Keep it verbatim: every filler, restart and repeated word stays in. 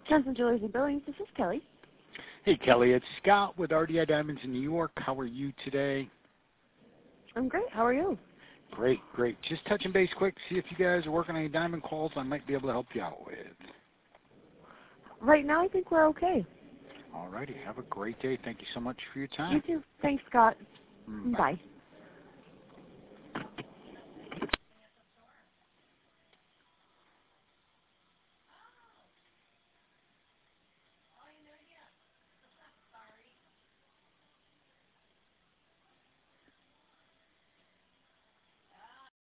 Johnson Jewelers and Billings, this is Kelly. Hey Kelly, it's Scott with R D I Diamonds in New York. How are you today? I'm great. How are you? Great, great. Just touching base quick, see if you guys are working on any diamond calls I might be able to help you out with. Right now I think we're okay. All righty. Have a great day. Thank you so much for your time. You too. Thanks, Scott. Mm, bye. Bye.